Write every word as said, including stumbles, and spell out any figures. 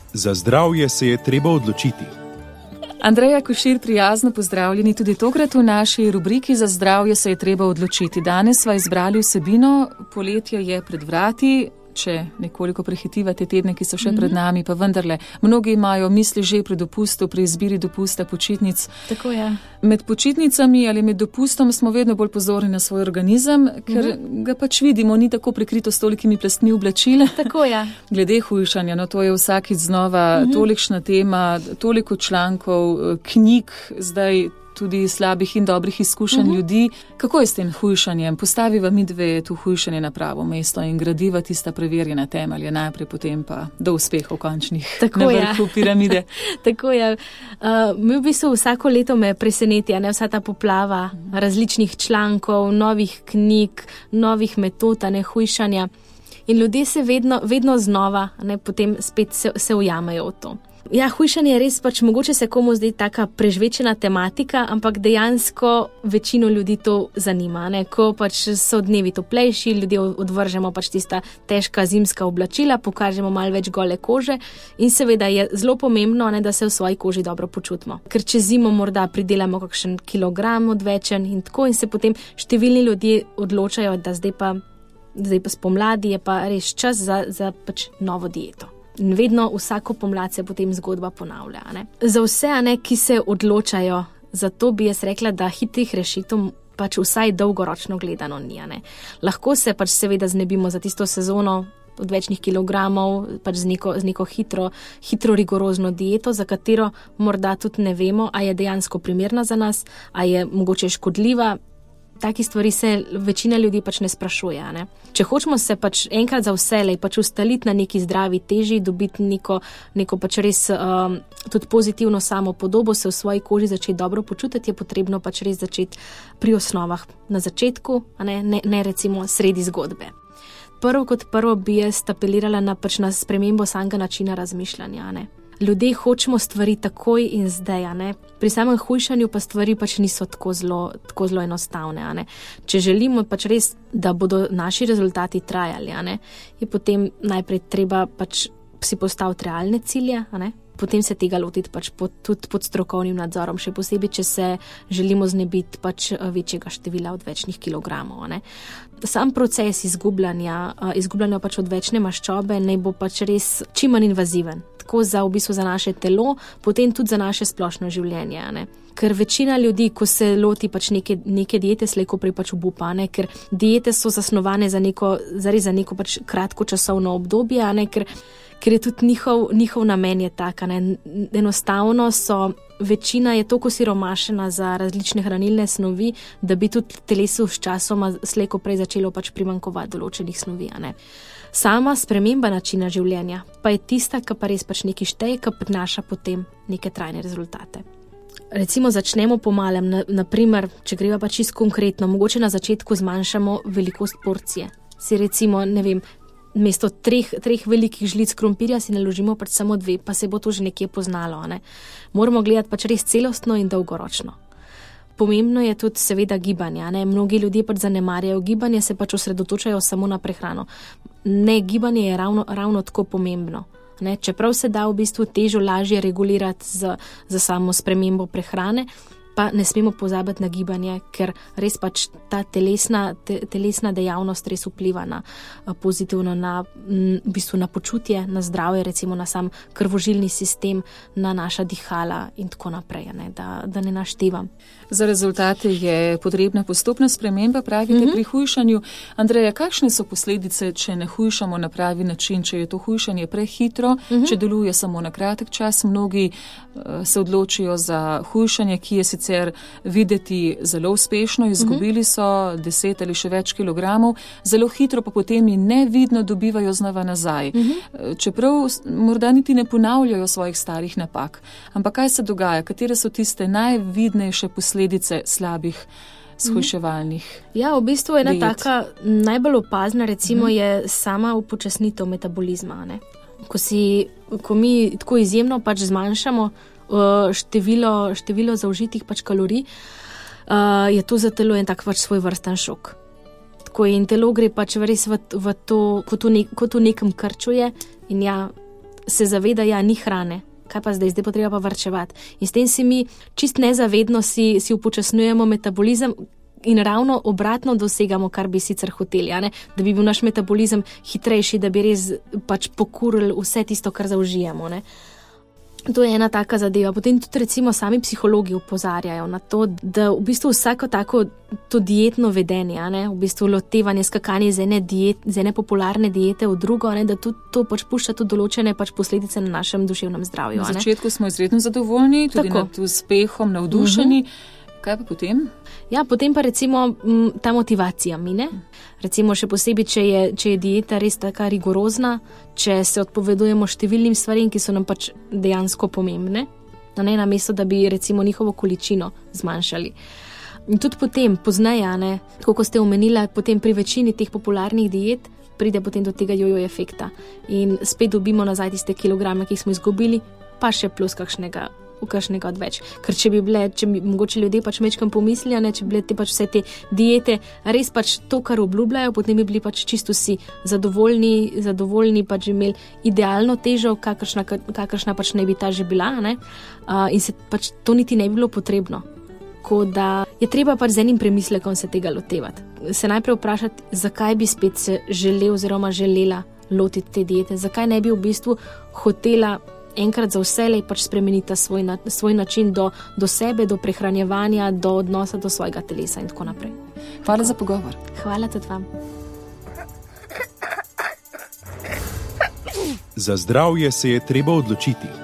Za zdravje se je treba odločiti. Andreja Košir, prijazno pozdravljeni tudi tokrat v naši rubriki Za zdravje se je treba odločiti. Danes sva izbrali vsebino, poletje je pred vrati, če nekoliko prehitiva te tedne, ki so še pred nami, pa vendarle, mnogi imajo misli že pri dopustu, pri izbiri dopusta, počitnic. Tako je. Med počitnicami ali med dopustom smo vedno bolj pozorni na svoj organizem, ker uh-huh. ga pač vidimo, ni tako prekrito s tolikimi plastmi oblačil. Tako je. Glede hujšanja, no to je vsakič znova uh-huh. tolikšna tema, toliko člankov, knjig, zdaj tudi slabih in dobrih izkušenj uh-huh. ljudi. Kako je s tem hujšanjem? Postaviva mi dve tu hujšanje na pravo mesto in gradiva tista preverjena temelje najprej, potem pa do uspehov končnih Tako na vrhu piramide. Tako je. Uh, mi v bistvu vsako leto me preseneti, ne, vsa ta poplava različnih člankov, novih knjig, novih metod, ne, hujšanja. In ljudje se vedno, vedno znova, ne, potem spet se, se ujamejo v to. Ja, hujšanje je res pač, mogoče se komu zdi taka prežvečena tematika, ampak dejansko večino ljudi to zanima, ne, ko pač so dnevi toplejši, ljudje odvržemo pač tista težka zimska oblačila, pokažemo malo več gole kože in seveda je zelo pomembno, ne, da se v svoji koži dobro počutimo. Ker čez zimo morda pridelamo kakšen kilogram odvečen in tako in se potem številni ljudje odločajo, da zdaj pa, zdaj pa spomladi je pa res čas za, za pač novo dieto. In vedno vsako pomlad se potem zgodba ponavlja. Ne? Za vse, ne, ki se odločajo, zato bi jaz rekla, da hitrih rešitev pač vsaj dolgoročno gledano ni. Ne? Lahko se pač seveda znebimo za tisto sezono odvečnih kilogramov, pač z neko, z neko hitro, hitro rigorozno dieto, za katero morda tudi ne vemo, a je dejansko primerna za nas, a je mogoče škodljiva. Taki stvari se večina ljudi pač ne sprašuje. Ne? Če hočemo se pač enkrat za vselej pač ustaliti na neki zdravi teži, dobiti neko, neko pač res um, tudi pozitivno samo podobo, se v svoji koži začeti dobro počutiti, je potrebno pač res začeti pri osnovah na začetku, a ne, ne, ne recimo sredi zgodbe. Prvo kot prvo bi jaz apelirala na, pač na spremembo samega načina razmišljanja. Ne? Ljudje hočemo stvari takoj in zdaj, a ne. Pri samem hujšanju pa stvari pač niso tako zelo, tako zelo enostavne, a ne. Če želimo pač res, da bodo naši rezultati trajali, a ne, je potem najprej treba pač si postaviti realne cilje, a ne. Potem se tega lotiti pač pod, tudi pod strokovnim nadzorom, še posebej, če se želimo znebiti pač večjega števila odvečnih kilogramov. Ne. Sam proces izgubljanja, izgubljanja pač odvečne maščobe naj bo pač res čim manj invaziven. Tako za, v bistvu za naše telo, potem tudi za naše splošno življenje. Ne. Ker večina ljudi, ko se loti pač neke, neke diete, slejko prej pač obupa, ne. Ker diete so zasnovane za neko, zares za neko pač kratko časovno obdobje, a ne, ker ker je tudi njihov, njihov namen je tak, ne. Enostavno so, večina je toliko siromašena za različne hranilne snovi, da bi tudi telesu s časoma slejko prej začelo pač primanjkovati določenih snovi, a ne. Sama sprememba načina življenja pa je tista, ki pa res pač neki šteje, ki prinaša potem neke trajne rezultate. Recimo začnemo po malem, na, naprimer, če greva pač čisto konkretno, mogoče na začetku zmanjšamo velikost porcije. Si recimo, ne vem, mesto treh, treh velikih žlic krompirja si naložimo pač samo dve, pa se bo to že nekje poznalo. Ne? Moramo gledati pač res celostno in dolgoročno. Pomembno je tudi seveda gibanje. Ne? Mnogi ljudje pač zanemarjajo gibanje, se pač osredotočajo samo na prehrano. Ne, gibanje je ravno, ravno tako pomembno. Ne? Čeprav se da v bistvu težo lažje regulirati z, z samo spremembo prehrane, pa ne smemo pozabiti na gibanje, ker res pač ta telesna, te, telesna dejavnost res vpliva na pozitivno na, v bistvu na počutje, na zdravje, recimo na sam krvožilni sistem, na naša dihala in tako naprej, ne, da, da ne naštevam. Za rezultate je potrebna postopna sprememba, pravite, mm-hmm. pri hujšanju. Andreja, kakšne so posledice, če ne hujšamo na pravi način, če je to hujšanje prehitro, mm-hmm. če deluje samo na kratek čas? Mnogi uh, se odločijo za hujšanje, ki je sicer videti zelo uspešno, izgubili so deset ali še več kilogramov, zelo hitro pa potem in nevidno dobivajo znova nazaj. Mm-hmm. Čeprav morda niti ne ponavljajo svojih starih napak. Ampak kaj se dogaja? Katere so tiste najvidnejše posledice slabih shujševalnih? Ja, v bistvu ena diet. taka najbolj opazna recimo mm-hmm. je sama upočasnitev metabolizma. Ne? Ko, si, ko mi tako izjemno pač zmanjšamo število, število zaužitih pač kalorij, uh, je to za telo en tak pač svoj vrsten šok. Tako in telo gre pač res v, v to, kot v, ne, kot v nekem krčuje in ja, se zaveda, ja, ni hrane. Kaj pa zdaj, zdaj pa treba pa varčevati. In s tem si mi čist nezavedno si, si upočasnjujemo metabolizem in ravno obratno dosegamo, kar bi sicer hoteli, a ne? Da bi bil naš metabolizem hitrejši, da bi res pač pokurili vse tisto, kar zaužijemo. Ne? To je ena taka zadeva. Potem tudi recimo sami psihologi opozarjajo na to, da v bistvu vsako tako to dietno vedenje, a ne? V bistvu lotevanje, skakanje z ene, diet, z ene popularne diete v drugo, a ne? Da tudi to pač pušča tudi določene pač posledice na našem duševnem zdravju. Na začetku smo izredno zadovoljni, tudi tako. Nad uspehom, navdušeni. Uh-huh. Kaj pa potem? Ja, potem pa recimo m, ta motivacija mine. Recimo še posebej, če je, če je dieta res taka rigorozna, če se odpovedujemo številnim stvarem, ki so nam pač dejansko pomembne, na ne namesto, da bi recimo njihovo količino zmanjšali. In tudi potem, pozneje, ne, tako kot ste omenila, potem pri večini teh popularnih diet pride potem do tega jojo efekta. In spet dobimo nazaj tiste kilograme, ki smo izgubili, pa še plus kakšnega v kakšnega odveč. Ker če bi bile, če bi mogoče ljudje pač mečkam pomislili, ne, če bi bile te pač vse te diete res pač to, kar obljubljajo, potem bi bili pač čisto vsi zadovoljni, zadovoljni pač imeli idealno težo, kakršna, kakršna pač ne bi ta že bila, ne, uh, in se pač to niti ne bi bilo potrebno. Ko da je treba pač z enim premislekom se tega lotevati. Se najprej vprašati, zakaj bi spet se želel oziroma želela lotiti te diete, zakaj ne bi v bistvu hotela enkrat za vselej pač spremeniti svoj, na, svoj način do, do sebe, do prehranjevanja, do odnosa do svojega telesa in tako naprej. Hvala za pogovor. Hvala tudi vam. Za zdravje se je treba odločiti.